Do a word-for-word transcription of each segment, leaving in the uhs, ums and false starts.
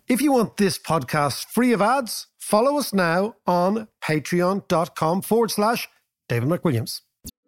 If you want this podcast free of ads, follow us now on patreon.com forward slash David McWilliams.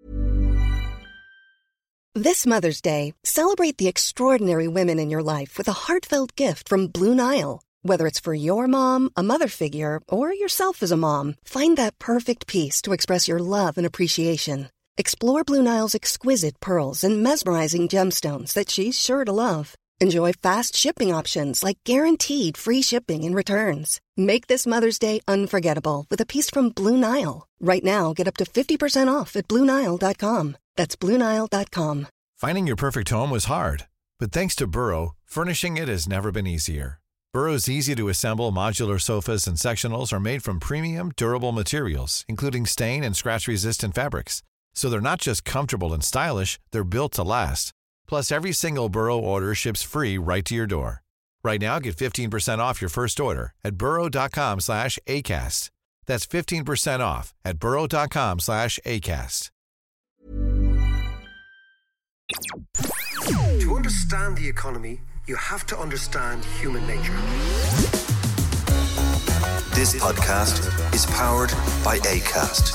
This Mother's Day, celebrate the extraordinary women in your life with a heartfelt gift from Blue Nile. Whether it's for your mom, a mother figure, or yourself as a mom, find that perfect piece to express your love and appreciation. Explore Blue Nile's exquisite pearls and mesmerizing gemstones that she's sure to love. Enjoy fast shipping options like guaranteed free shipping and returns. Make this Mother's Day unforgettable with a piece from Blue Nile. Right now, get up to fifty percent off at Blue Nile dot com. That's Blue Nile dot com. Finding your perfect home was hard, but thanks to Burrow, furnishing it has never been easier. Burrow's easy-to-assemble modular sofas and sectionals are made from premium, durable materials, including stain and scratch-resistant fabrics. So they're not just comfortable and stylish, they're built to last. Plus, every single Burrow order ships free right to your door. Right now, get fifteen percent off your first order at burrow.com slash ACAST. That's fifteen percent off at burrow.com slash ACAST. To understand the economy, you have to understand human nature. This podcast is powered by Acast.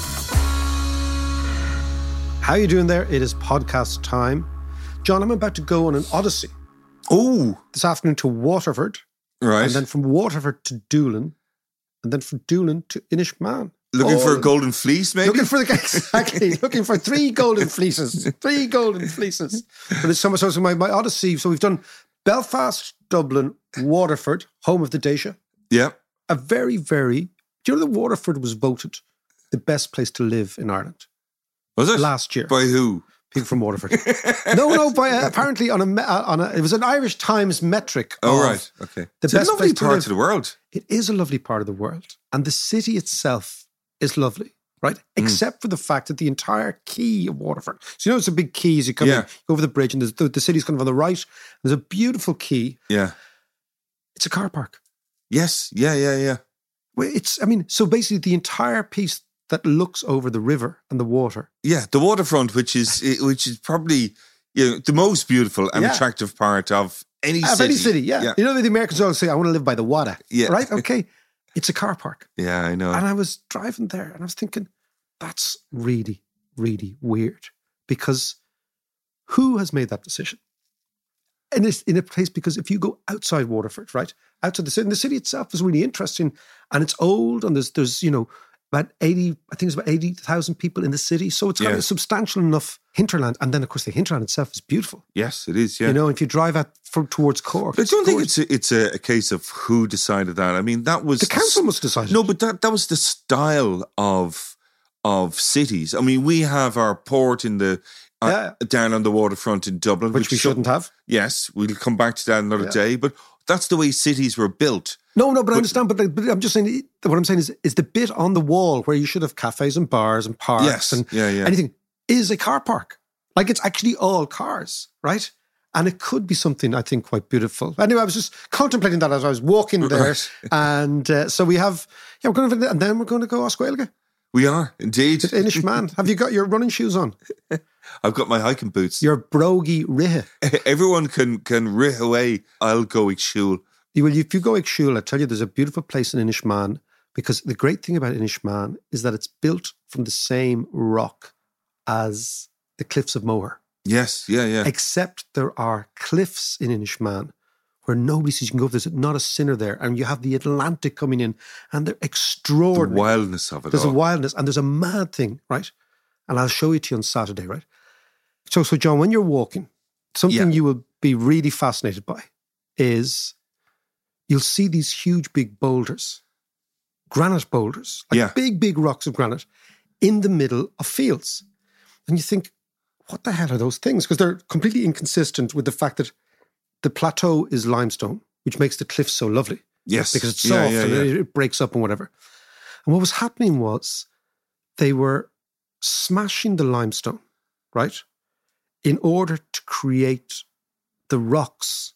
How you doing there? It is podcast time. John, I'm about to go on an odyssey. Oh, this afternoon to Waterford. Right. And then from Waterford to Doolin. And then from Doolin to Inishmaan. Looking All for a golden fleece, maybe? Looking for the, exactly. looking for three golden fleeces. Three golden fleeces. But it's so much so my, my odyssey. So we've done Belfast, Dublin, Waterford, home of the Daoise. Yeah. A very, very... Do you know that Waterford was voted the best place to live in Ireland? Was it? Last year. By who? People from Waterford. no, no, by uh, apparently on a, on a... It was an Irish Times metric. Oh, right. Okay. The it's best a lovely place to part live. of the world. It is a lovely part of the world. And the city itself is lovely, right? Mm. Except for the fact that the entire quay of Waterford. So you know it's a big quay as you come yeah. in, you go over the bridge and the, the city's kind of on the right. There's a beautiful quay. Yeah. It's a car park. Yes. Yeah, yeah, yeah. It's, I mean, so basically the entire piece that looks over the river and the water. Yeah, the waterfront, which is which is probably you know, the most beautiful and yeah. attractive part of any of city. any city, yeah. yeah. You know, the Americans always say, I want to live by the water. Yeah. Right? Okay. It's a car park. Yeah, I know. And I was driving there and I was thinking, that's really, really weird. Because who has made that decision? And it's in a place, because if you go outside Waterford, right? Outside the city, and the city itself is really interesting and it's old and there's, there's you know, about eighty, I think it's about eighty thousand people in the city. So it's kind yeah. of a substantial enough hinterland. And then, of course, the hinterland itself is beautiful. Yes, it is, yeah. You know, if you drive out from, towards Cork. But I don't think gorgeous. it's a, it's a, a case of who decided that. I mean, that was... The council must decide. No, but that, that was the style of of cities. I mean, we have our port in the... Uh, yeah. down on the waterfront in Dublin. Which, which we shouldn't have. Yes, we'll come back to that another yeah. day. But that's the way cities were built. No, no, but, but I understand. But, but I'm just saying, what I'm saying is, is the bit on the wall where you should have cafes and bars and parks yes. and yeah, yeah. anything is a car park. Like it's actually all cars, right? And it could be something, I think, quite beautiful. Anyway, I was just contemplating that as I was walking there. Right. And uh, so we have, yeah, we're going to, and then we're going to go Oscuelga. We are, indeed. Inishmaan. Have you got your running shoes on? I've got my hiking boots. Your brogy rihe. Everyone can can rih away. I'll go Ikshul. Well, if you go Ikshul, I tell you, there's a beautiful place in Inishmaan, because the great thing about Inishmaan is that it's built from the same rock as the cliffs of Moher. Yes, yeah, yeah. Except there are cliffs in Inishmaan where nobody sees. You can go, there's not a sinner there, and you have the Atlantic coming in, and they're extraordinary. The wildness of it There's all. a wildness, and there's a mad thing, right? And I'll show it to you on Saturday, right? So, so John, when you're walking, something yeah. you will be really fascinated by is you'll see these huge, big boulders, granite boulders, like yeah. big, big rocks of granite in the middle of fields. And you think, what the hell are those things? Because they're completely inconsistent with the fact that the plateau is limestone, which makes the cliffs so lovely. Yes. Because it's soft yeah, yeah, and yeah. it breaks up and whatever. And what was happening was they were smashing the limestone, right, in order to create the rocks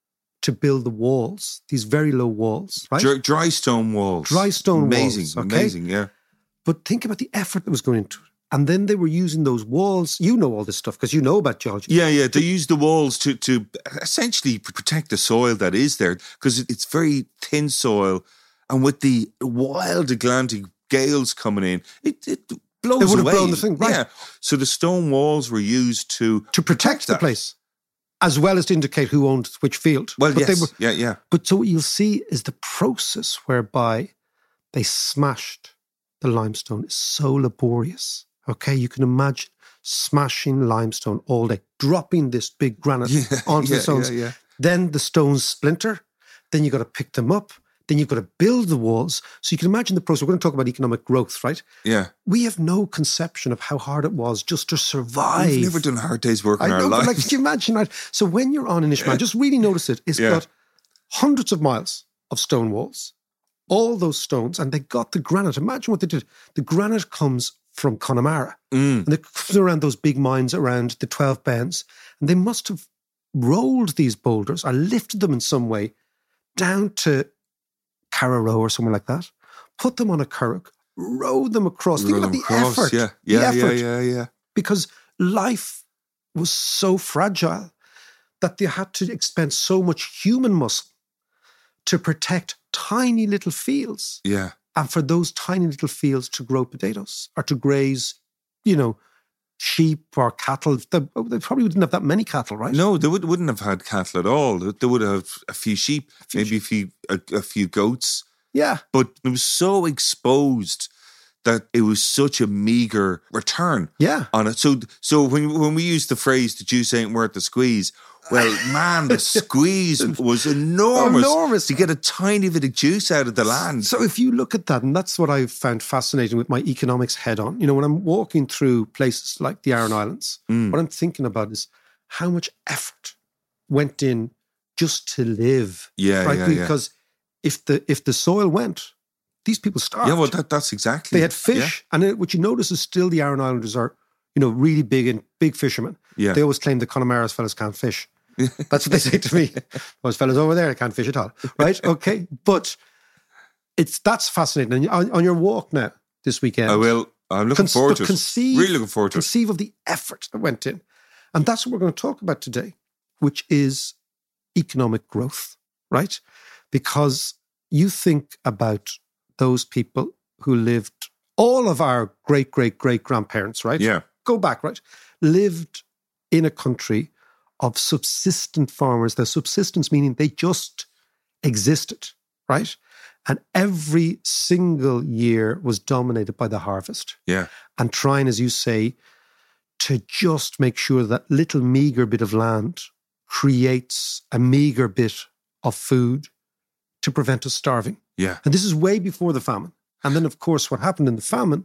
to build the walls, these very low walls, right? Dry, dry stone walls. Dry stone amazing, walls. Amazing, amazing, yeah. But think about the effort that was going into it. And then they were using those walls. You know all this stuff because you know about geology. Yeah, yeah. They use the walls to to essentially protect the soil that is there because it's very thin soil. And with the wild Atlantic gales coming in, it, it blows It would have away. blown the thing, right. Yeah. So the stone walls were used to... To protect the that. place, as well as to indicate who owned which field. Well, but yes. They were, yeah, yeah. But so what you'll see is the process whereby they smashed the limestone is so laborious. Okay, you can imagine smashing limestone all day, dropping this big granite Yeah, onto yeah, the stones. yeah, yeah. Then the stones splinter. Then you've got to pick them up. Then you've got to build the walls. So you can imagine the process. We're going to talk about economic growth, right? Yeah. We have no conception of how hard it was just to survive. We've never done a hard day's work in I our know, but lives. like, can you imagine that? So when you're on Inishmaan, just really notice it. It's Yeah. got hundreds of miles of stone walls, all those stones, and they got the granite. Imagine what they did. The granite comes from Connemara, Mm. and it comes around those big mines around the twelve Bends, and they must have rolled these boulders or lifted them in some way down to Carraroe or somewhere like that, put them on a curragh, rowed them across. Think Roll about the across, effort. Yeah, the yeah, effort. yeah, yeah, yeah. Because life was so fragile that they had to expend so much human muscle to protect tiny little fields Yeah. and for those tiny little fields to grow potatoes or to graze, you know, sheep or cattle. They, they probably didn't have that many cattle, right? No, they would, wouldn't have had cattle at all. They would have a few sheep, A few maybe a few a, a few goats. Yeah. But it was so exposed that it was such a meager return Yeah. on it. So, so when when we use the phrase "the juice ain't worth the squeeze," well, man, the squeeze was enormous, Enormous. to get a tiny bit of juice out of the land. So if you look at that, and that's what I've found fascinating with my economics head on, you know, when I'm walking through places like the Aran Islands, Mm. what I'm thinking about is how much effort went in just to live. Yeah, right? yeah, yeah. Because if the if the soil went, these people starved. Yeah, well, that, that's exactly. They had yeah. fish, and it, what you notice is still the Aran Islanders are, you know, really big and big fishermen. Yeah. They always claim the Connemara's fellas can't fish. That's what they say to me. Those fellas over there, they can't fish at all. Right? Okay. But it's that's fascinating. And on, on your walk now this weekend, I will. I'm looking Con- forward but to it. conceive- Really looking forward to it. conceive of the effort that went in. And that's what we're going to talk about today, which is economic growth, right? Because you think about those people who lived, all of our great, great, great grandparents, right? Yeah. Go back, right? Lived in a country of subsistent farmers. The subsistence meaning they just existed, right? And every single year was dominated by the harvest. Yeah. And trying, as you say, to just make sure that little meager bit of land creates a meager bit of food to prevent us starving. Yeah. And this is way before the famine. And then, of course, what happened in the famine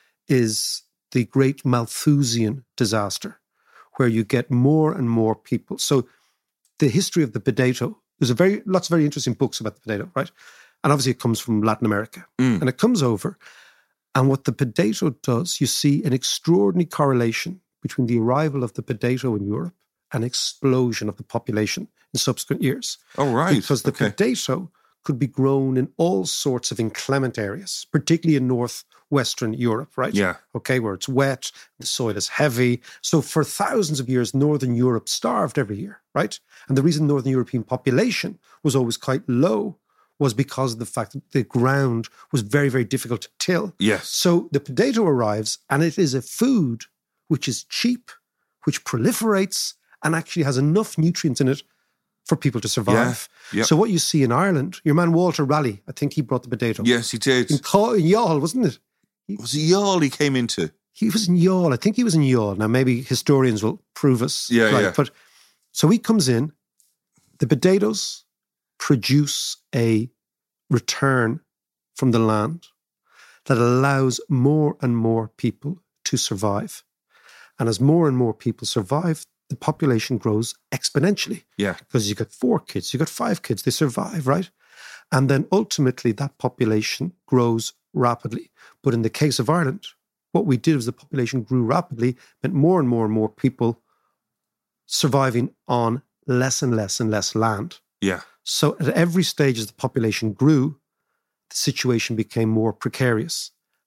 is the great Malthusian disaster, where you get more and more people. So the history of the potato, there's a very lots of very interesting books about the potato, right? And obviously it comes from Latin America. Mm. And it comes over. And what the potato does, you see an extraordinary correlation between the arrival of the potato in Europe and explosion of the population in subsequent years. Oh, right. Because the Okay. potato could be grown in all sorts of inclement areas, particularly in northwestern Europe, right? Yeah. Okay, where it's wet, the soil is heavy. So for thousands of years, Northern Europe starved every year, right? And the reason Northern European population was always quite low was because of the fact that the ground was very, very difficult to till. Yes. So the potato arrives and it is a food which is cheap, which proliferates and actually has enough nutrients in it for people to survive. Yeah, yeah. So what you see in Ireland, your man Walter Raleigh, I think he brought the potato. Yes, he did. In, Ca- in Youghal, wasn't it? Was it Youghal he came into? He was in Youghal. I think he was in Youghal. Now, maybe historians will prove us Yeah, right. yeah. But so he comes in, the potatoes produce a return from the land that allows more and more people to survive. And as more and more people survive, the population grows exponentially. Yeah. Because you got four kids, you got five kids, they survive, right? And then ultimately that population grows rapidly. But in the case of Ireland, what we did was the population grew rapidly, meant more and more and more people surviving on less and less and less land. Yeah. So at every stage as the population grew, the situation became more precarious.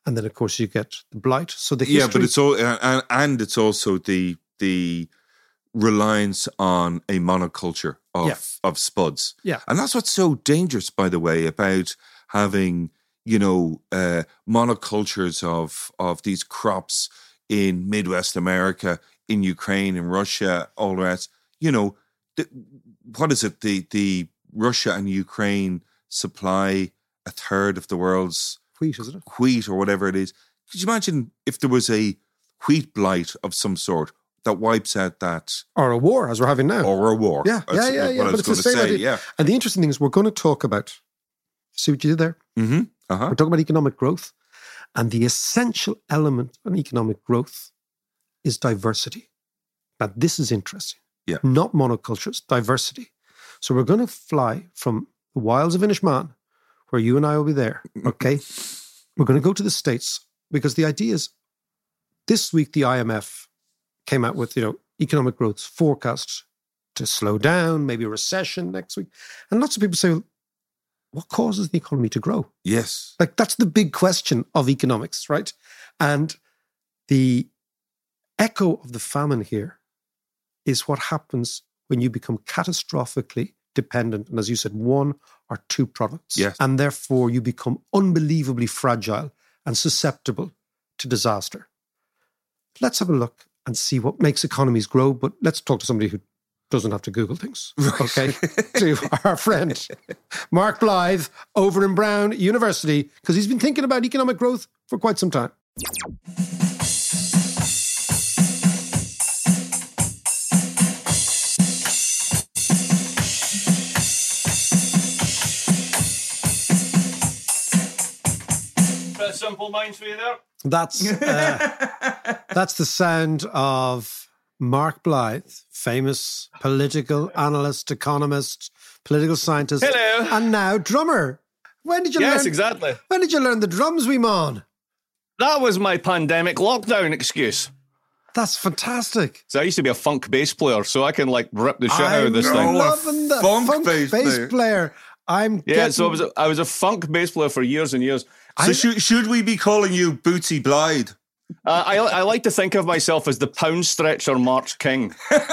And then, of course, you get the blight. So the yeah, history, but it's all and, and it's also the the reliance on a monoculture of Yeah. of spuds. Yeah. And that's what's so dangerous, by the way, about having, you know, uh, monocultures of of these crops in Midwest America, in Ukraine, in Russia, all the rest. You know, the, what is it? The the Russia and Ukraine supply a third of the world's wheat, isn't it? wheat or whatever it is. Could you imagine if there was a wheat blight of some sort that wipes out that, Or a war, as we're having now. or a war? yeah, That's yeah, yeah, what yeah. I But was it's the going to same say. idea. Yeah. And the interesting thing is we're going to talk about, see what you did there? Mm-hmm. Uh-huh. We're talking about economic growth. And the essential element in economic growth is diversity. Now, this is interesting. Yeah. Not monocultures, diversity. So we're going to fly from the wilds of Inishmaan, where you and I will be there, okay? We're going to go to the States because the idea is this week the I M F came out with, you know, economic growth forecast to slow down, maybe a recession next week. And lots of people say, well, what causes the economy to grow? Yes. Like, that's the big question of economics, right? And the echo of the famine here is what happens when you become catastrophically dependent, and as you said, one or two products. Yes. And therefore you become unbelievably fragile and susceptible to disaster. Let's have a look and see what makes economies grow, but let's talk to somebody who doesn't have to Google things. Okay. To our friend, Mark Blythe, over in Brown University, because he's been thinking about economic growth for quite some time. Simple minds for you there. That's uh, that's the sound of Mark Blythe, famous political analyst, economist, political scientist, Hello. and now drummer. When did you Yes, learn? exactly. When did you learn the drums, wee man? That was my pandemic lockdown excuse. That's fantastic. So I used to be a funk bass player, so I can like rip the shit out I'm of this know. thing. loving the Funk funk, bass bass, player. player. I'm Yeah, getting, so I was a, I was a funk bass player for years and years. So should, should we be calling you Bootsy Blythe? Uh, I I like to think of myself as the pound stretcher March King.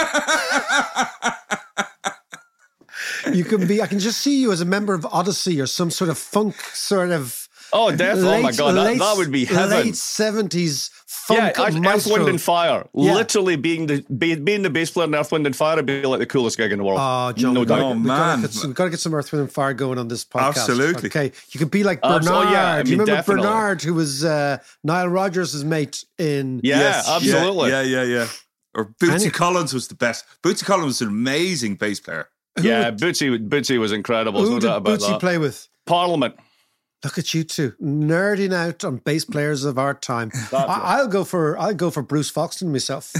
you can be. I can just see you as a member of Odyssey or some sort of funk sort of. Oh, definitely! Oh my late- god, that, late- that would be heaven. Late seventies funk Yeah, I- Earth, maestro. Wind and Fire. Yeah. Literally being the be, being the bass player in Earth, Wind and Fire would be like the coolest gig in the world. Oh, John, no we've got, doubt. Oh, we've, got to man. get some, we've got to get some Earth, Wind and Fire going on this podcast. Absolutely. Okay, you could be like Bernard. Absolutely, yeah, I Do you mean, remember definitely. Bernard, who was uh, Nile Rodgers' mate in... Yeah, Yes. absolutely. Yeah, yeah, yeah. yeah. Or Bootsy Any- Collins was the best. Bootsy Collins was an amazing bass player. Yeah, Bootsy, Bootsy was incredible. There's Who no did doubt about Bootsy that. play with? Parliament. Look at you two, nerding out on bass players of our time. I, I'll go for I'll go for Bruce Foxton myself.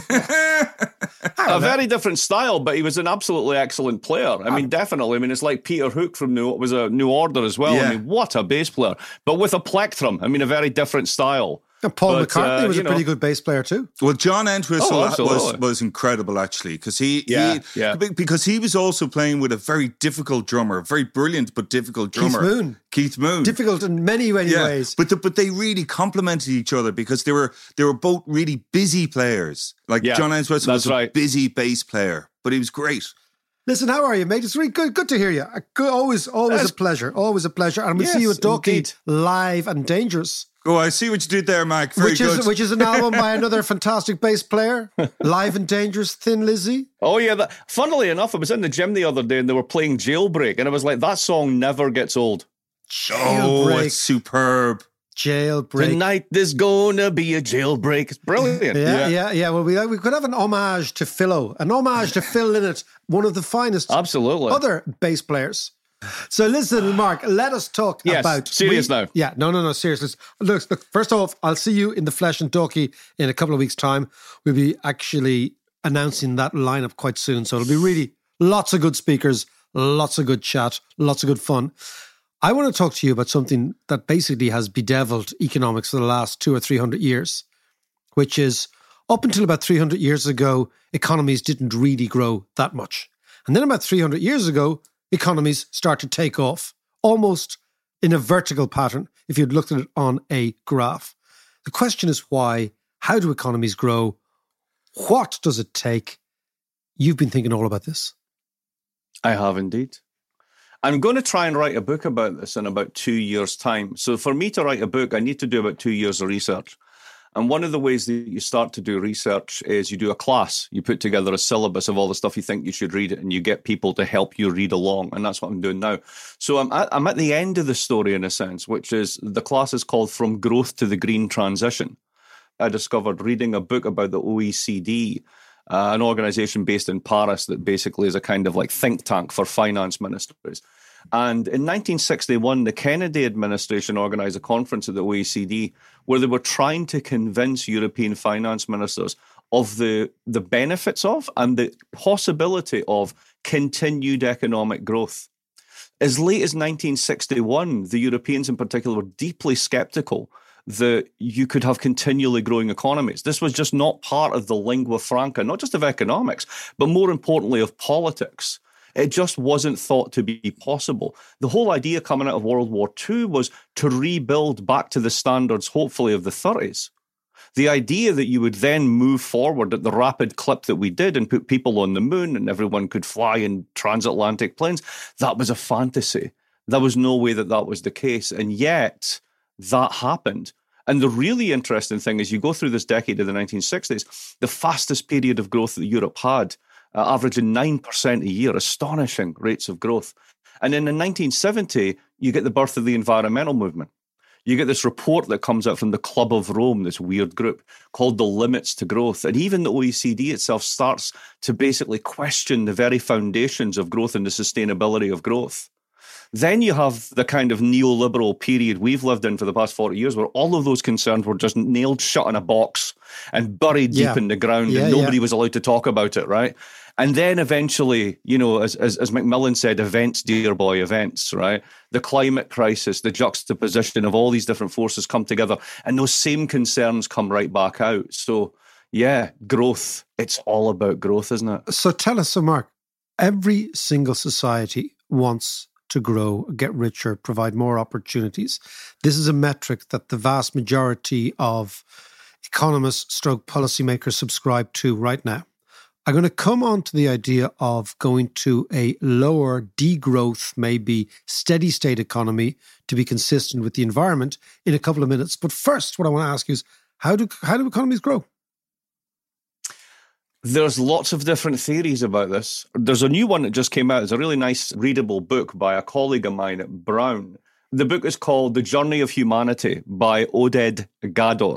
A very different style, but he was an absolutely excellent player. I mean, definitely. I mean, it's like Peter Hook from New was a New Order as well. Yeah. I mean, what a bass player! But with a plectrum. I mean, a very different style. And Paul But, McCartney uh, was a you pretty know. good bass player too. Well, John Entwistle Oh, was absolutely. was incredible actually because he, Yeah, he yeah. be- because he was also playing with a very difficult drummer, a very brilliant but difficult Keith drummer, Moon. Keith Moon. Difficult in many, many yeah, ways. but the, but they really complemented each other because they were they were both really busy players. Like Yeah, John Entwistle was that's a right. busy bass player, but he was great. Listen, how are you, mate? It's really good, good to hear you. Uh, Good, always, always Yes. a pleasure. Always a pleasure. And we'll see Yes, you at Dalkey indeed. live and dangerous. Oh, I see what you did there, Mark. Very which good. is which is an album by another fantastic bass player, Live and Dangerous, Thin Lizzy. Oh yeah. That, funnily enough, I was in the gym the other day and they were playing Jailbreak, and I was like, that song never gets old. oh, Jailbreak. it's superb. Jailbreak. Tonight there's gonna be a jailbreak. It's brilliant. Yeah, yeah, yeah. Well, we we could have an homage to Philo, an homage to Phil Lynott, one of the finest Absolutely. other bass players. So listen, Mark, let us talk Yes, about... serious now. Yeah, no, no, no, serious. Look, look, first off, I'll see you in the flesh in Dalkey in a couple of weeks' time. We'll be actually announcing that lineup quite soon. So it'll be really lots of good speakers, lots of good chat, lots of good fun. I want to talk to you about something that basically has bedeviled economics for the last two or three hundred years, which is up until about three hundred years ago, economies didn't really grow that much. And then about three hundred years ago, economies start to take off almost in a vertical pattern if you'd looked at it on a graph. The question is why, how do economies grow? What does it take? You've been thinking all about this. I have indeed. I'm going to try and write a book about this in about two years' time. So for me to write a book, I need to do about two years of research. And one of the ways that you start to do research is you do a class. You put together a syllabus of all the stuff you think you should read, and you get people to help you read along. And that's what I'm doing now. So I'm at, I'm at the end of the story, in a sense, which is the class is called From Growth to the Green Transition. I discovered reading a book about the O E C D, uh, an organization based in Paris that basically is a kind of like think tank for finance ministers. And in nineteen sixty-one, the Kennedy administration organized a conference at the O E C D where they were trying to convince European finance ministers of the, the benefits of and the possibility of continued economic growth. As late as nineteen sixty-one, the Europeans in particular were deeply skeptical that you could have continually growing economies. This was just not part of the lingua franca, not just of economics, but more importantly of politics. It just wasn't thought to be possible. The whole idea coming out of World War Two was to rebuild back to the standards, hopefully, of the thirties. The idea that you would then move forward at the rapid clip that we did and put people on the moon and everyone could fly in transatlantic planes, that was a fantasy. There was no way that that was the case. And yet, that happened. And the really interesting thing is you go through this decade of the nineteen sixties, the fastest period of growth that Europe had, Uh, averaging nine percent a year, astonishing rates of growth. And then in nineteen seventy, you get the birth of the environmental movement. You get this report that comes out from the Club of Rome, this weird group, called the Limits to Growth. And even the O E C D itself starts to basically question the very foundations of growth and the sustainability of growth. Then you have the kind of neoliberal period we've lived in for the past forty years where all of those concerns were just nailed shut in a box and buried deep yeah. in the ground yeah, and nobody yeah. was allowed to talk about it, right? And then eventually, you know, as, as as Macmillan said, events, dear boy, events, right? The climate crisis, the juxtaposition of all these different forces come together and those same concerns come right back out. So, yeah, growth. It's all about growth, isn't it? So tell us, so Mark, every single society wants to grow, get richer, provide more opportunities. This is a metric that the vast majority of economists, stroke policymakers subscribe to right now. I'm going to come on to the idea of going to a lower degrowth, maybe steady state economy to be consistent with the environment in a couple of minutes. But first, what I want to ask you is, how do how do economies grow? There's lots of different theories about this. There's a new one that just came out. It's a really nice readable book by a colleague of mine at Brown. The book is called The Journey of Humanity by Oded Gador.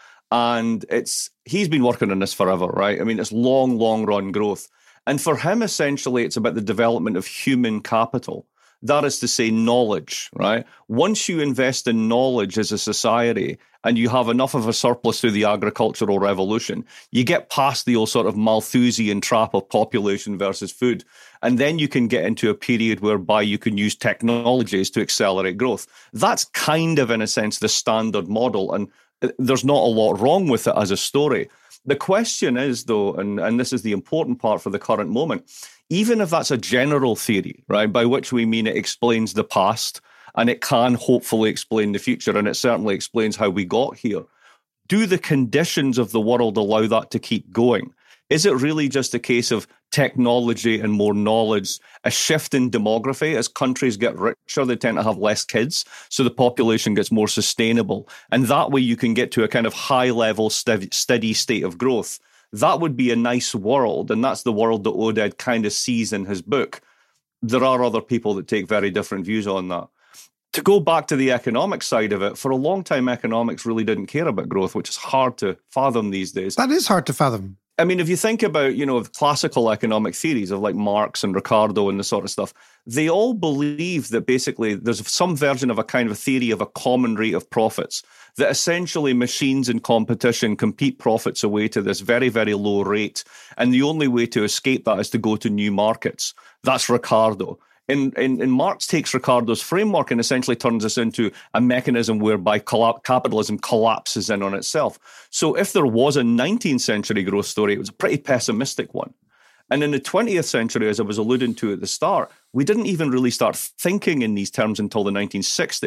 And it's he's been working on this forever, right? I mean, it's long, long run growth. And for him, essentially, it's about the development of human capital. That is to say, knowledge, right? Once you invest in knowledge as a society and you have enough of a surplus through the agricultural revolution, you get past the old sort of Malthusian trap of population versus food. And then you can get into a period whereby you can use technologies to accelerate growth. That's kind of, in a sense, the standard model. And there's not a lot wrong with it as a story. The question is, though, and, and this is the important part for the current moment, even if that's a general theory, right, by which we mean it explains the past and it can hopefully explain the future, and it certainly explains how we got here, do the conditions of the world allow that to keep going? Is it really just a case of technology and more knowledge, a shift in demography? As countries get richer, they tend to have less kids, so the population gets more sustainable. And that way you can get to a kind of high-level, steady state of growth. That would be a nice world, and that's the world that Oded kind of sees in his book. There are other people that take very different views on that. To go back to the economic side of it, for a long time, economics really didn't care about growth, which is hard to fathom these days. That is hard to fathom. I mean, if you think about, you know, classical economic theories of like Marx and Ricardo and this sort of stuff, they all believe that basically there's some version of a kind of theory of a common rate of profits, that essentially machines in competition compete profits away to this very, very low rate. And the only way to escape that is to go to new markets. That's Ricardo. In, in, in Marx takes Ricardo's framework and essentially turns this into a mechanism whereby colla- capitalism collapses in on itself. So if there was a nineteenth century growth story, it was a pretty pessimistic one. And in the twentieth century, as I was alluding to at the start, we didn't even really start thinking in these terms until the nineteen sixties.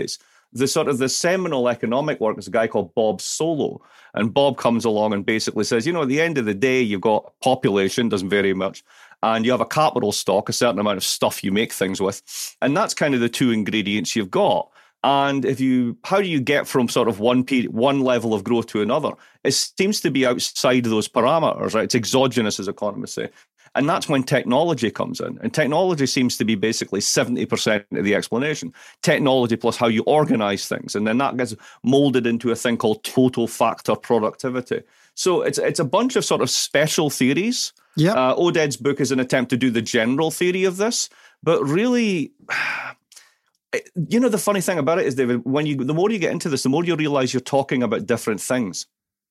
the sort of the seminal economic work is a guy called Bob Solow. And Bob comes along and basically says, you know, at the end of the day, you've got population, doesn't vary much, and you have a capital stock, a certain amount of stuff you make things with. And that's kind of the two ingredients you've got. And if you, how do you get from sort of one period, one level of growth to another? It seems to be outside of those parameters, right? It's exogenous, as economists say. And that's when technology comes in. And technology seems to be basically seventy percent of the explanation. Technology plus how you organize things. And then that gets molded into a thing called total factor productivity. So it's it's a bunch of sort of special theories. Yeah. Uh, Oded's book is an attempt to do the general theory of this. But really, you know, the funny thing about it is, David, when you the more you get into this, the more you realize you're talking about different things.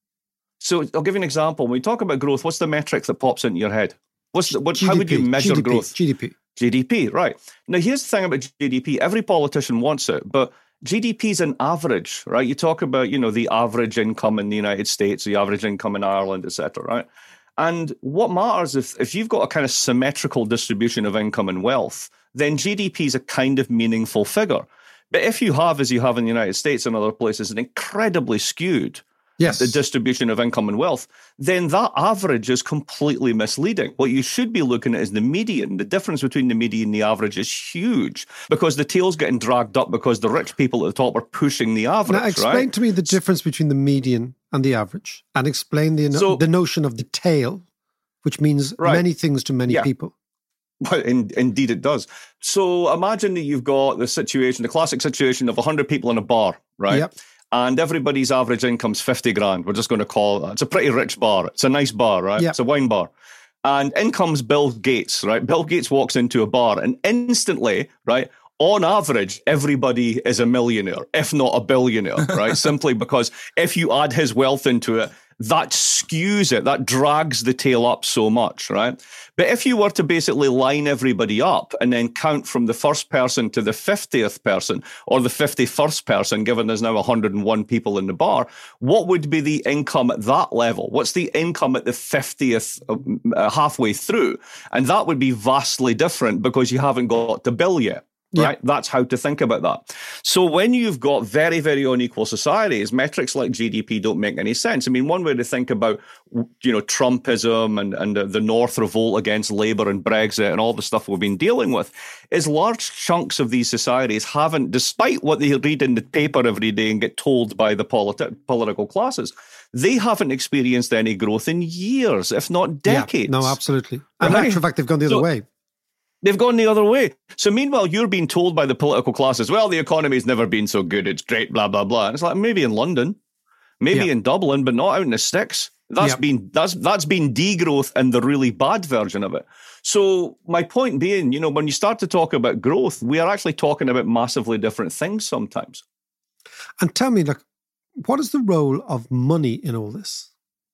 So I'll give you an example. When we talk about growth, what's the metric that pops into your head? What's the, what, G D P, how would you measure G D P, growth? G D P. G D P, right. Now, here's the thing about G D P. Every politician wants it, but G D P is an average, right? You talk about, you know, the average income in the United States, the average income in Ireland, et cetera, right? And what matters, if, if you've got a kind of symmetrical distribution of income and wealth, then G D P is a kind of meaningful figure. But if you have, as you have in the United States and other places, an incredibly skewed yes. the distribution of income and wealth, then that average is completely misleading. What you should be looking at is the median. The difference between the median and the average is huge because the tail's getting dragged up because the rich people at the top are pushing the average. Now, explain right? to me the difference between the median and the average, and explain the, no- so, the notion of the tail, which means right. many things to many yeah. people. Well, in, indeed it does. So imagine that you've got the situation, the classic situation of one hundred people in a bar, right? Yep. And everybody's average income's fifty grand. We're just going to call it. It's a pretty rich bar. It's a nice bar, right? Yep. It's a wine bar. And in comes Bill Gates, right? Bill Gates walks into a bar and instantly, right, on average, everybody is a millionaire, if not a billionaire, right? Simply because if you add his wealth into it, that skews it, that drags the tail up so much, right? But if you were to basically line everybody up and then count from the first person to the fiftieth person or the fifty-first person, given there's now one hundred one people in the bar, what would be the income at that level? What's the income at the fiftieth uh, halfway through? And that would be vastly different because you haven't got to Bill yet. Right? Yeah. That's how to think about that. So when you've got very, very unequal societies, metrics like G D P don't make any sense. I mean, one way to think about, you know, Trumpism and, and the North revolt against Labour and Brexit and all the stuff we've been dealing with is large chunks of these societies haven't, despite what they read in the paper every day and get told by the politi- political classes, they haven't experienced any growth in years, if not decades. Yeah, no, absolutely. And right? in actual fact, they've gone the other so, way. They've gone the other way. So meanwhile, you're being told by the political classes, well, the economy's never been so good. It's great, blah, blah, blah. And it's like, maybe in London, maybe yeah. in Dublin, but not out in the sticks. That's yep. been that's that's been degrowth and the really bad version of it. So my point being, you know, when you start to talk about growth, we are actually talking about massively different things sometimes. And tell me, like, what is the role of money in all this?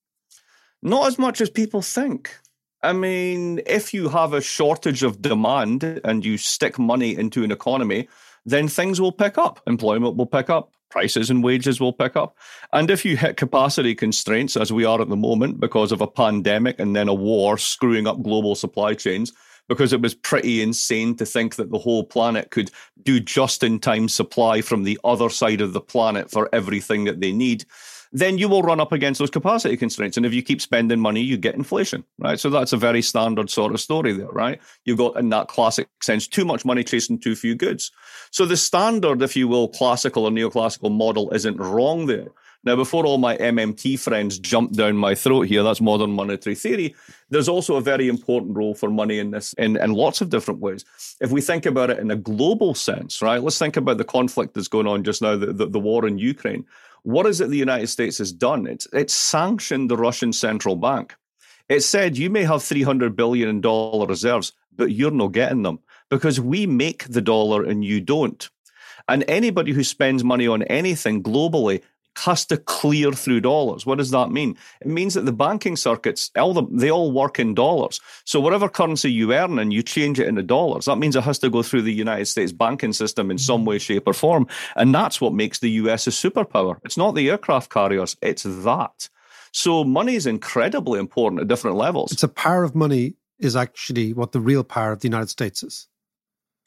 Not as much as people think. I mean, if you have a shortage of demand and you stick money into an economy, then things will pick up. Employment will pick up. Prices and wages will pick up. And if you hit capacity constraints, as we are at the moment, because of a pandemic and then a war screwing up global supply chains, because it was pretty insane to think that the whole planet could do just-in-time supply from the other side of the planet for everything that they need, then you will run up against those capacity constraints. And if you keep spending money, you get inflation, right? So that's a very standard sort of story there, right? You've got, in that classic sense, too much money chasing too few goods. So the standard, if you will, classical or neoclassical model isn't wrong there. Now, before all my M M T friends jump down my throat here, that's modern monetary theory, there's also a very important role for money in this in, in lots of different ways. If we think about it in a global sense, right, let's think about the conflict that's going on just now, the, the, the war in Ukraine. What is it the United States has done? It's, it's sanctioned the Russian central bank. It said, you may have three hundred billion dollars in dollar reserves, but you're not getting them because we make the dollar and you don't. And anybody who spends money on anything globally has to clear through dollars. What does that mean? It means that the banking circuits, all the, they all work in dollars. So whatever currency you earn and you change it into dollars, that means it has to go through the United States banking system in some way, shape or form. And that's what makes the U S a superpower. It's not the aircraft carriers, it's that. So money is incredibly important at different levels. It's a power of money is actually what the real power of the United States is.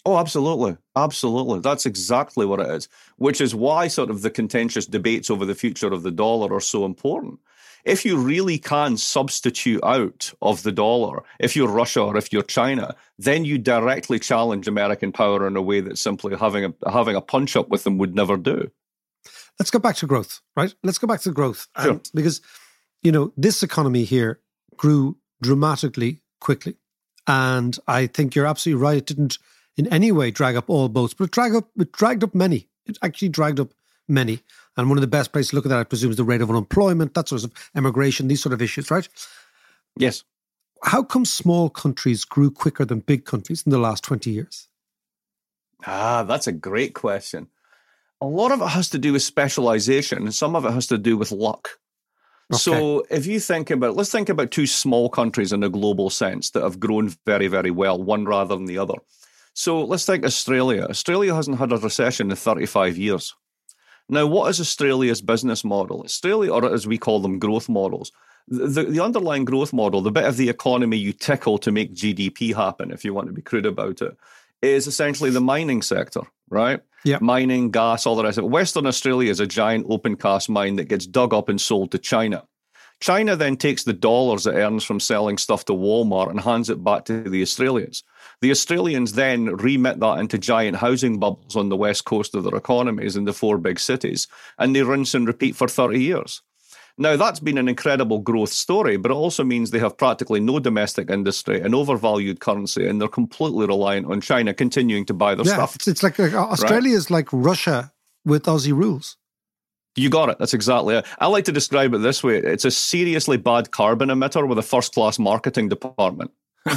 Oh, absolutely. Absolutely. That's exactly what it is, which is why sort of the contentious debates over the future of the dollar are so important. If you really can substitute out of the dollar, if you're Russia or if you're China, then you directly challenge American power in a way that simply having a, having a punch-up with them would never do. Let's go back to growth, right? Let's go back to growth. Sure. And because, you know, this economy here grew dramatically quickly. And I think you're absolutely right. It didn't in any way drag up all boats, but it dragged up, it dragged up many. It actually dragged up many. And one of the best places to look at that, I presume, is the rate of unemployment, that sort of immigration, these sort of issues, right? Yes. How come small countries grew quicker than big countries in the last twenty years? Ah, that's a great question. A lot of it has to do with specialization, and some of it has to do with luck. Okay. So if you think about, let's think about two small countries in a global sense that have grown very, very well, one rather than the other. So let's think Australia. Australia hasn't had a recession in thirty-five years. Now, what is Australia's business model? Australia, or as we call them, growth models. The, the, the underlying growth model, the bit of the economy you tickle to make G D P happen, if you want to be crude about it, is essentially the mining sector, right? Yeah. Mining, gas, all the rest of it. Western Australia is a giant open cast mine that gets dug up and sold to China. China then takes the dollars it earns from selling stuff to Walmart and hands it back to the Australians. The Australians then remit that into giant housing bubbles on the west coast of their economies in the four big cities, and they rinse and repeat for thirty years. Now, that's been an incredible growth story, but it also means they have practically no domestic industry, an overvalued currency, and they're completely reliant on China continuing to buy their yeah, stuff. It's, it's like uh, Australia right? is like Russia with Aussie rules. You got it. That's exactly it. I like to describe it this way. It's a seriously bad carbon emitter with a first-class marketing department.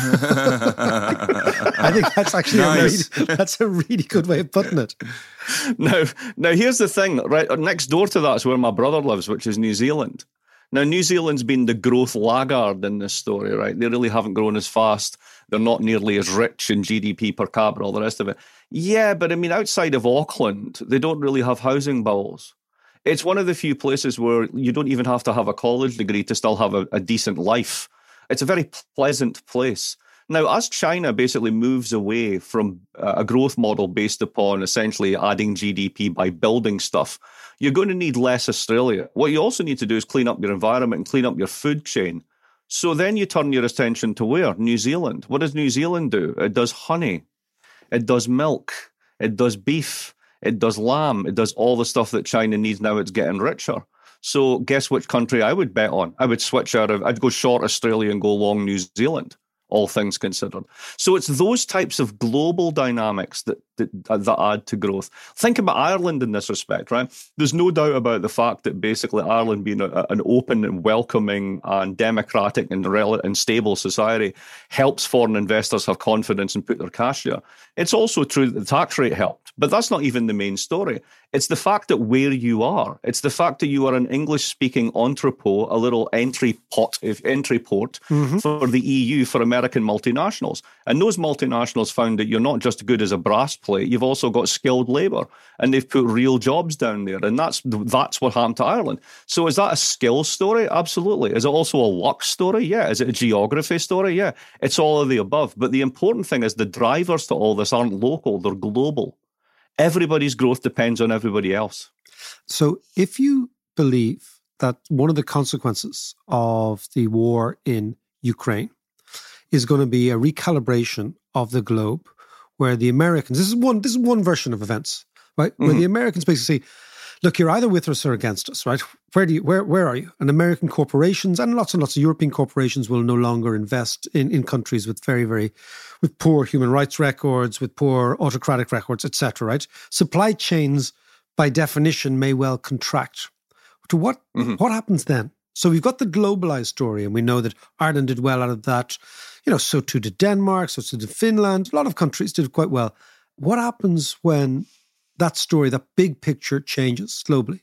I think that's actually nice. a really, that's a really good way of putting it. Now, now here's the thing, right? Next door to that is where my brother lives, which is New Zealand. Now, New Zealand's been the growth laggard in this story, right? They really haven't grown as fast. They're not nearly as rich in G D P per capita, all the rest of it. Yeah, but I mean, outside of Auckland, they don't really have housing bubbles. It's one of the few places where you don't even have to have a college degree to still have a, a decent life. It's a very pleasant place. Now, as China basically moves away from a growth model based upon essentially adding G D P by building stuff, you're going to need less Australia. What you also need to do is clean up your environment and clean up your food chain. So then you turn your attention to where? New Zealand. What does New Zealand do? It does honey. It does milk. It does beef. It does lamb. It does all the stuff that China needs now it's getting richer. So guess which country I would bet on? I would switch out of, I'd go short Australia and go long New Zealand, all things considered. So it's those types of global dynamics that, that that add to growth. Think about Ireland in this respect, right? There's no doubt about the fact that basically Ireland being a, an open and welcoming and democratic and, rel- and stable society helps foreign investors have confidence and put their cash there. It's also true that the tax rate helped, but that's not even the main story. It's the fact that where you are, it's the fact that you are an English-speaking entrepot, a little entry pot, if entry port mm-hmm. for the E U for American multinationals. And those multinationals found that you're not just good as a brass plate, you've also got skilled labour, and they've put real jobs down there. And that's that's what happened to Ireland. So is that a skill story? Absolutely. Is it also a luck story? Yeah. Is it a geography story? Yeah. It's all of the above. But the important thing is the drivers to all this aren't local, they're global. Everybody's growth depends on everybody else. So if you believe that one of the consequences of the war in Ukraine is going to be a recalibration of the globe, where the Americans, this is one, this is one version of events, right? Mm-hmm. Where the Americans basically say, look, you're either with us or against us, right? Where do you, where, where are you? And American corporations and lots and lots of European corporations will no longer invest in, in countries with very, very, with poor human rights records, with poor autocratic records, et cetera, right? Supply chains, by definition, may well contract. To what, mm-hmm. what happens then? So we've got the globalized story, and we know that Ireland did well out of that. You know, so too did Denmark, so too did Finland. A lot of countries did quite well. What happens when that story, that big picture, changes globally?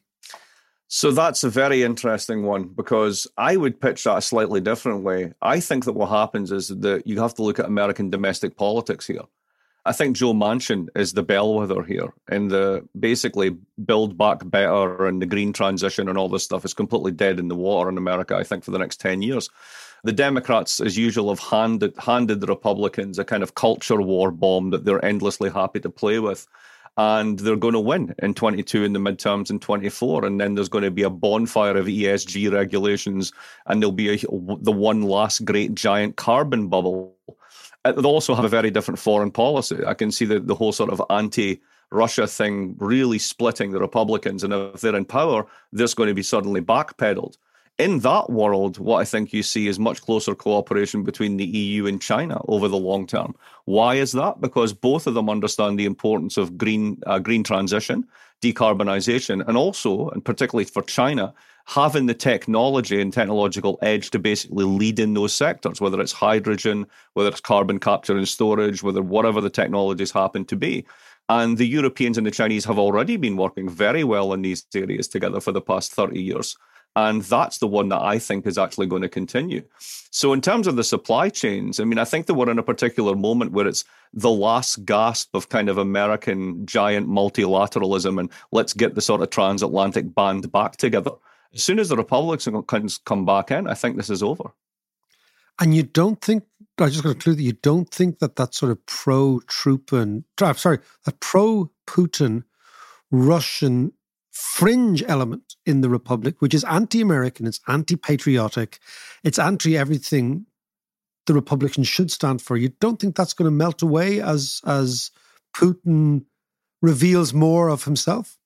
So that's a very interesting one, because I would pitch that a slightly different way. I think that what happens is that you have to look at American domestic politics here. I think Joe Manchin is the bellwether here, and the basically Build Back Better and the green transition and all this stuff is completely dead in the water in America, I think, for the next ten years. The Democrats, as usual, have handed, handed the Republicans a kind of culture war bomb that they're endlessly happy to play with. And they're going to win in twenty-two in the midterms in twenty-four. And then there's going to be a bonfire of E S G regulations, and there'll be a, the one last great giant carbon bubble. They'll also have a very different foreign policy. I can see the, the whole sort of anti-Russia thing really splitting the Republicans. And if they're in power, there's going to be suddenly backpedaled. In that world, what I think you see is much closer cooperation between the E U and China over the long term. Why is that? Because both of them understand the importance of green uh, green transition, decarbonization, and also, and particularly for China, having the technology and technological edge to basically lead in those sectors, whether it's hydrogen, whether it's carbon capture and storage, whether whatever the technologies happen to be. And the Europeans and the Chinese have already been working very well in these areas together for the past thirty years. And that's the one that I think is actually going to continue. So in terms of the supply chains, I mean, I think that we're in a particular moment where it's the last gasp of kind of American giant multilateralism and let's get the sort of transatlantic band back together. As soon as the Republicans come back in, I think this is over. And you don't think, I just got to conclude that you don't think that that sort of pro-troop and, sorry, that pro-Putin Russian fringe element in the Republic, which is anti-American, it's anti-patriotic, it's anti-everything the Republicans should stand for. You don't think that's going to melt away as as Putin reveals more of himself?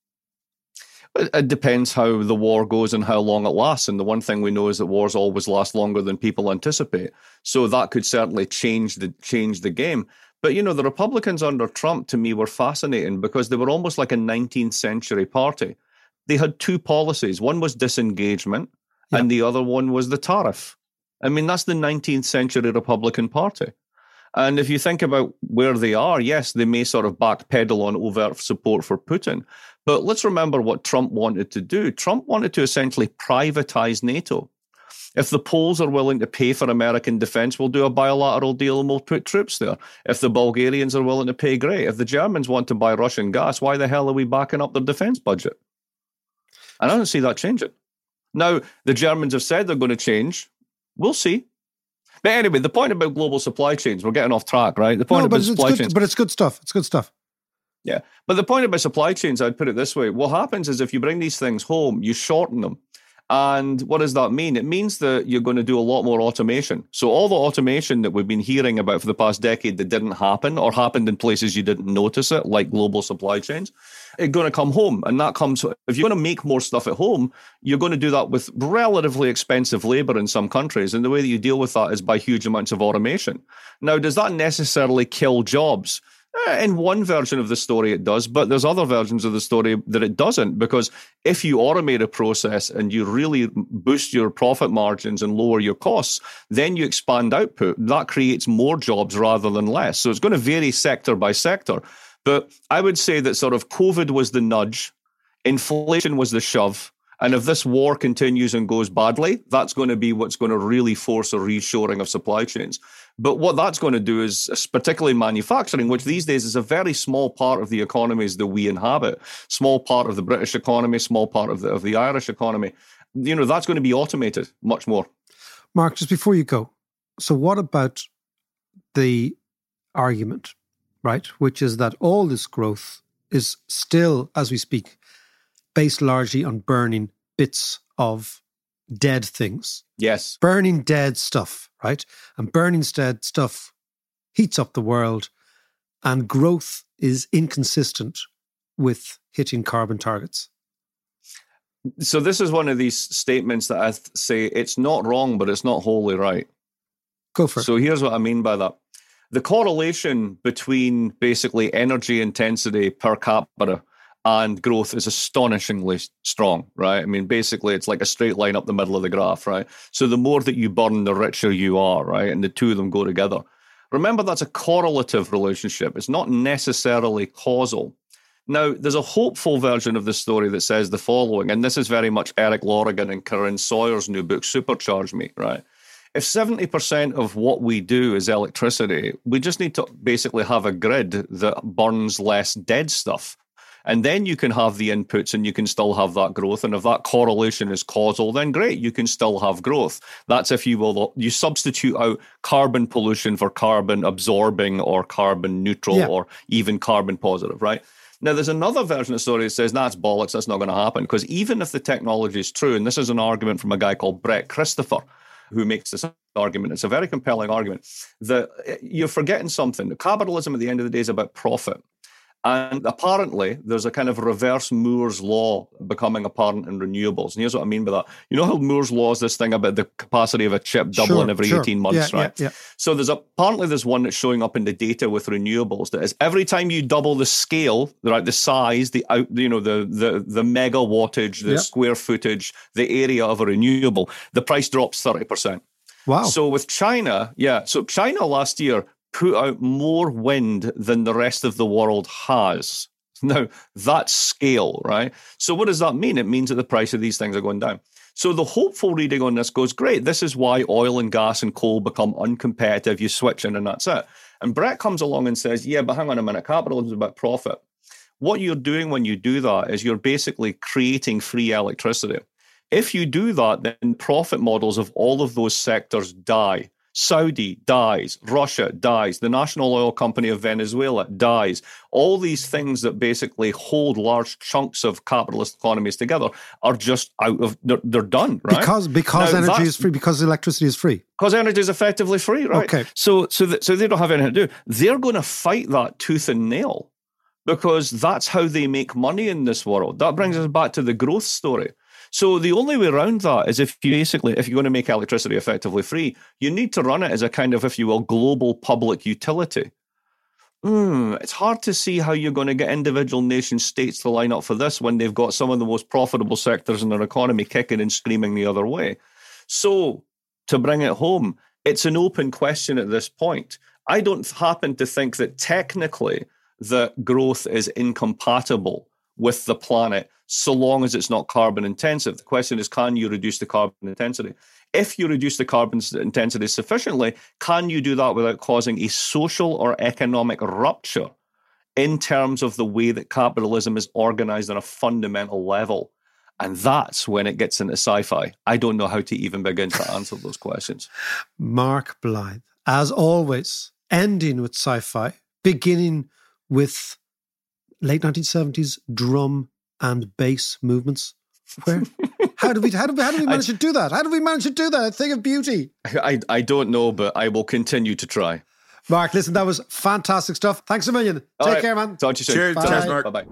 It depends how the war goes and how long it lasts. And the one thing we know is that wars always last longer than people anticipate. So that could certainly change the change the game. But, you know, the Republicans under Trump, to me, were fascinating because they were almost like a nineteenth century party. They had two policies. One was disengagement, yeah. and the other one was the tariff. I mean, that's the nineteenth century Republican Party. And if you think about where they are, yes, they may sort of backpedal on overt support for Putin. But let's remember what Trump wanted to do. Trump wanted to essentially privatize NATO. If the Poles are willing to pay for American defense, we'll do a bilateral deal and we'll put troops there. If the Bulgarians are willing to pay, great. If the Germans want to buy Russian gas, why the hell are we backing up their defense budget? And I don't see that changing. Now, the Germans have said they're going to change. We'll see. But anyway, the point about global supply chains, we're getting off track, right? The point no, about but supply good, chains. But it's good stuff. It's good stuff. Yeah. But the point about supply chains, I'd put it this way. What happens is if you bring these things home, you shorten them. And what does that mean? It means that you're going to do a lot more automation. So all the automation that we've been hearing about for the past decade that didn't happen or happened in places you didn't notice it, like global supply chains, it's going to come home. And that comes, if you're going to make more stuff at home, you're going to do that with relatively expensive labor in some countries. And the way that you deal with that is by huge amounts of automation. Now, does that necessarily kill jobs? In one version of the story, it does, but there's other versions of the story that it doesn't, because if you automate a process and you really boost your profit margins and lower your costs, then you expand output. That creates more jobs rather than less. So it's going to vary sector by sector. But I would say that sort of COVID was the nudge, inflation was the shove, and if this war continues and goes badly, that's going to be what's going to really force a reshoring of supply chains. But what that's going to do is, particularly manufacturing, which these days is a very small part of the economies that we inhabit, small part of the British economy, small part of the, of the Irish economy, you know, that's going to be automated much more. Mark, just before you go, so what about the argument, right, which is that all this growth is still, as we speak, based largely on burning bits of dead things. Yes. Burning dead stuff, right? And burning dead stuff heats up the world, and growth is inconsistent with hitting carbon targets. So this is one of these statements that I th- say it's not wrong, but it's not wholly right. Go for it. So here's what I mean by that. The correlation between basically energy intensity per capita and growth is astonishingly strong, right? I mean, basically, it's like a straight line up the middle of the graph, right? So the more that you burn, the richer you are, right? And the two of them go together. Remember, that's a correlative relationship. It's not necessarily causal. Now, there's a hopeful version of the story that says the following, and this is very much Eric Lorigan and Corinne Sawyer's new book, Supercharge Me, right? If seventy percent of what we do is electricity, we just need to basically have a grid that burns less dead stuff. And then you can have the inputs and you can still have that growth. And if that correlation is causal, then great, you can still have growth. That's, if you will, you substitute out carbon pollution for carbon absorbing or carbon neutral yeah. or even carbon positive, right? Now, there's another version of the story that says, that's bollocks, that's not going to happen. Because even if the technology is true, and this is an argument from a guy called Brett Christopher, who makes this argument, it's a very compelling argument, that you're forgetting something. Capitalism at the end of the day is about profit. And apparently, there's a kind of reverse Moore's law becoming apparent in renewables. And here's what I mean by that. You know how Moore's law is this thing about the capacity of a chip doubling sure, every sure. eighteen months, yeah, right? Yeah, yeah. So there's apparently there's one that's showing up in the data with renewables that is every time you double the scale, right, the size, the out, you know, the the the mega wattage, the yep. square footage, the area of a renewable, the price drops thirty percent. Wow. So with China, yeah, so China last year put out more wind than the rest of the world has. Now, that's scale, right? So what does that mean? It means that the price of these things are going down. So the hopeful reading on this goes, great, this is why oil and gas and coal become uncompetitive. You switch in and that's it. And Brett comes along and says, yeah, but hang on a minute, capitalism is about profit. What you're doing when you do that is you're basically creating free electricity. If you do that, then profit models of all of those sectors die. Saudi dies, Russia dies, the national oil company of Venezuela dies. All these things that basically hold large chunks of capitalist economies together are just out of, they're, they're done, right? Because because now, energy is free, because electricity is free. Because energy is effectively free, right? Okay. So, so, th- so they don't have anything to do. They're going to fight that tooth and nail because that's how they make money in this world. That brings us back to the growth story. So the only way around that is if you basically, if you're going to make electricity effectively free, you need to run it as a kind of, if you will, global public utility. Mm, it's hard to see how you're going to get individual nation states to line up for this when they've got some of the most profitable sectors in their economy kicking and screaming the other way. So to bring it home, it's an open question at this point. I don't happen to think that technically that growth is incompatible with the planet, so long as it's not carbon intensive. The question is, can you reduce the carbon intensity? If you reduce the carbon intensity sufficiently, can you do that without causing a social or economic rupture in terms of the way that capitalism is organized on a fundamental level? And that's when it gets into sci-fi. I don't know how to even begin to answer those questions. Mark Blyth, as always, ending with sci-fi, beginning with late nineteen seventies drum and bass movements. Where? How did we? How did we? How did we manage I, to do that? How did we manage to do that? A thing of beauty. I I don't know, but I will continue to try. Mark, listen, that was fantastic stuff. Thanks a million. All Take right. care, man. Talk to you soon. Cheers, Bye. Cheers Mark. Bye bye.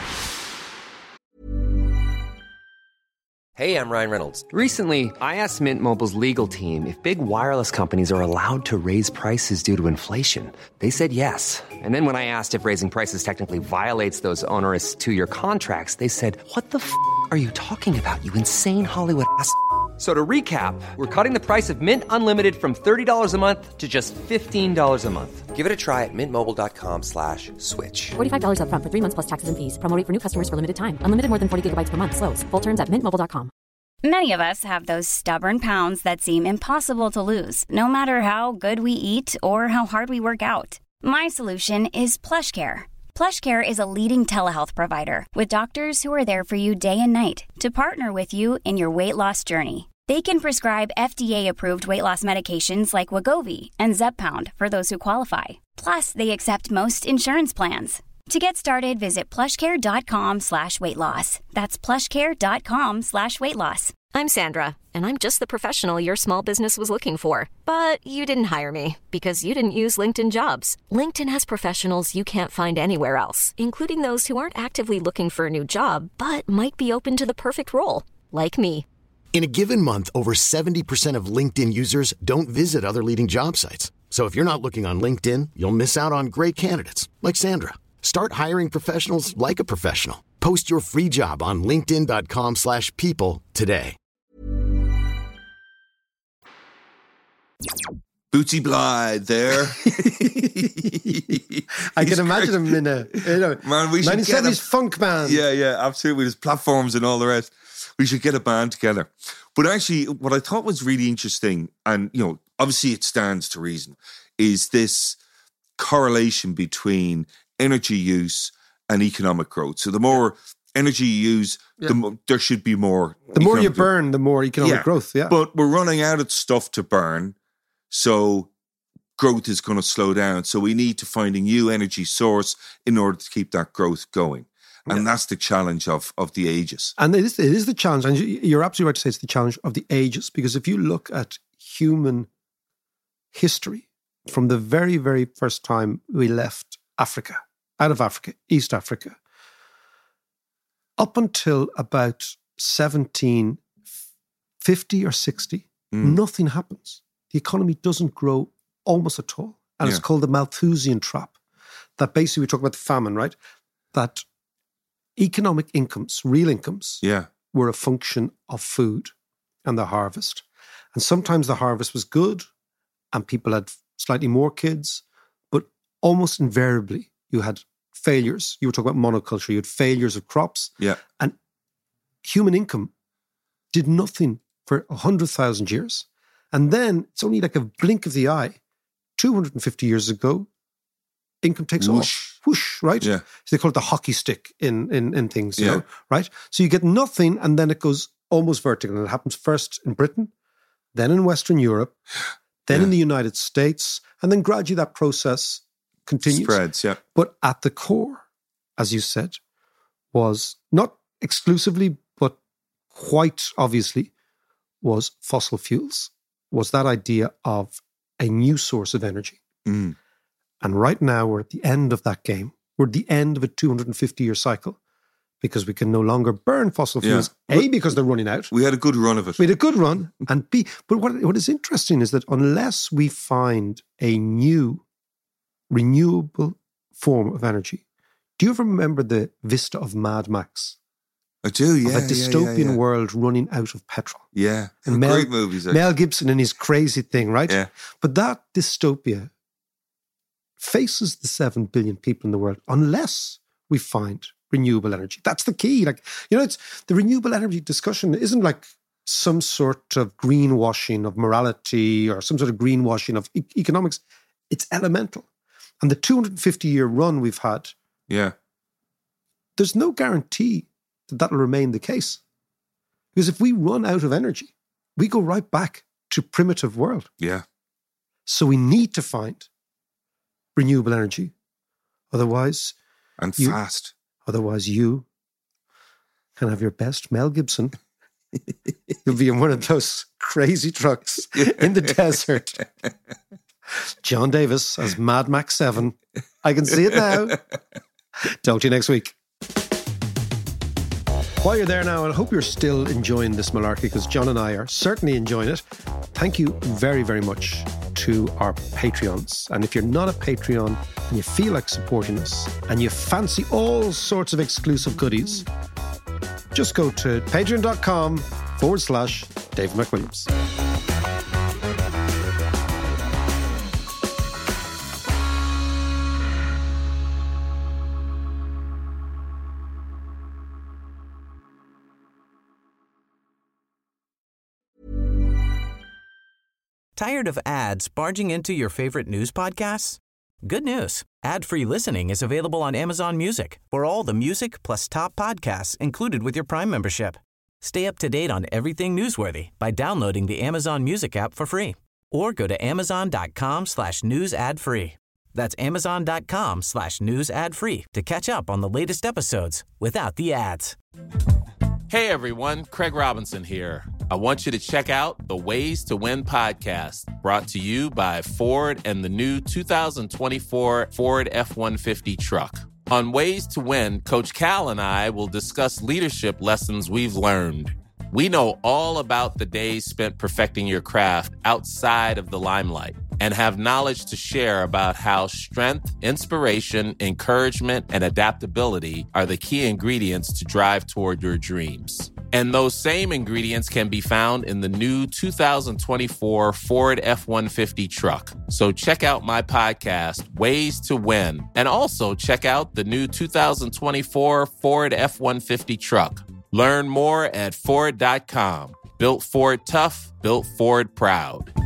Hey, I'm Ryan Reynolds. Recently, I asked Mint Mobile's legal team if big wireless companies are allowed to raise prices due to inflation. They said yes. And then when I asked if raising prices technically violates those onerous two-year contracts, they said, what the f*** are you talking about, you insane Hollywood ass f- So to recap, we're cutting the price of Mint Unlimited from thirty dollars a month to just fifteen dollars a month. Give it a try at mintmobile.com slash switch. forty-five dollars up front for three months plus taxes and fees. Promo rate for new customers for limited time. Unlimited more than forty gigabytes per month. Slows full terms at mint mobile dot com. Many of us have those stubborn pounds that seem impossible to lose, no matter how good we eat or how hard we work out. My solution is PlushCare. PlushCare is a leading telehealth provider with doctors who are there for you day and night to partner with you in your weight loss journey. They can prescribe F D A-approved weight loss medications like Wegovy and Zepbound for those who qualify. Plus, they accept most insurance plans. To get started, visit plushcare.com slash weight loss. That's plushcare.com slash weight loss. I'm Sandra, and I'm just the professional your small business was looking for. But you didn't hire me because you didn't use LinkedIn Jobs. LinkedIn has professionals you can't find anywhere else, including those who aren't actively looking for a new job, but might be open to the perfect role, like me. In a given month, over seventy percent of LinkedIn users don't visit other leading job sites. So if you're not looking on LinkedIn, you'll miss out on great candidates like Sandra. Start hiring professionals like a professional. Post your free job on linkedin.com slash people today. Bootsy Blythe there. I can imagine him in a, you know, man, we should nineteen seventies funk band. Yeah, yeah, absolutely. There's platforms and all the rest. We should get a band together. But actually, what I thought was really interesting, and, you know, obviously it stands to reason, is this correlation between energy use and economic growth. So the more energy you use, Yeah. the mo- there should be more. The more you economic growth. burn, the more economic Yeah. growth. Yeah. But we're running out of stuff to burn, so growth is going to slow down. So we need to find a new energy source in order to keep that growth going. And that's the challenge of, of the ages. And it is, it is the challenge. And you- you're absolutely right to say it's the challenge of the ages. Because if you look at human history, from the very, very first time we left Africa, out of Africa, East Africa, up until about seventeen fifty or sixty, Mm. nothing happens. The economy doesn't grow almost at all. And Yeah. it's called the Malthusian trap. That basically, we talk about the famine, right? That economic incomes, real incomes, Yeah. were a function of food and the harvest. And sometimes the harvest was good and people had slightly more kids, but almost invariably you had failures. You were talking about monoculture, you had failures of crops. Yeah. And human income did nothing for one hundred thousand years. And then it's only like a blink of the eye. two hundred fifty years ago, income takes Whoosh. off. Whoosh, right? Yeah. So they call it the hockey stick in, in, in things, you Yeah. know, right? So you get nothing and then it goes almost vertical. And it happens first in Britain, then in Western Europe, then Yeah. in the United States, and then gradually that process continues. Spreads, yeah. But at the core, as you said, was not exclusively, but quite obviously, was fossil fuels, was that idea of a new source of energy. Mm. And right now we're at the end of that game. We're at the end of a two hundred fifty year cycle because we can no longer burn fossil fuels. Yeah. A, because they're running out. We had a good run of it. We had a good run. And B, but what, what is interesting is that unless we find a new renewable form of energy, do you ever remember the vista of Mad Max? I do, yeah. Of a yeah, dystopian yeah, yeah. world running out of petrol. Yeah. And Mel, Great movies. actually. Mel Gibson and his crazy thing, right? Yeah. But that dystopia faces the seven billion people in the world unless we find renewable energy. That's the key. Like, you know, it's the renewable energy discussion isn't like some sort of greenwashing of morality or some sort of greenwashing of e- economics. It's elemental. And the two hundred fifty year run we've had, Yeah. there's no guarantee that that'll remain the case. Because if we run out of energy, we go right back to primitive world. Yeah. So we need to find renewable energy. Otherwise, And you, fast. Otherwise, you can have your best Mel Gibson. You'll be in one of those crazy trucks in the desert. John Davis as Mad Max seven. I can see it now. Talk to you next week. While you're there now, I hope you're still enjoying this malarkey because John and I are certainly enjoying it. Thank you very, very much to our Patreons. And if you're not a Patreon and you feel like supporting us and you fancy all sorts of exclusive goodies, just go to patreon.com forward slash Dave McWilliams. Tired of ads barging into your favorite news podcasts? Good news. Ad-free listening is available on Amazon Music for all the music plus top podcasts included with your Prime membership. Stay up to date on everything newsworthy by downloading the Amazon Music app for free or go to amazon.com slash news ad free. That's amazon.com slash news ad free to catch up on the latest episodes without the ads. Hey everyone, Craig Robinson here. I want you to check out the Ways to Win podcast, brought to you by Ford and the new two thousand twenty-four Ford F one fifty truck. On Ways to Win, Coach Cal and I will discuss leadership lessons we've learned. We know all about the days spent perfecting your craft outside of the limelight and have knowledge to share about how strength, inspiration, encouragement, and adaptability are the key ingredients to drive toward your dreams. And those same ingredients can be found in the new two thousand twenty-four Ford F one fifty truck. So check out my podcast, Ways to Win, and also check out the new two thousand twenty-four Ford F one fifty truck. Learn more at Ford dot com. Built Ford tough, built Ford proud.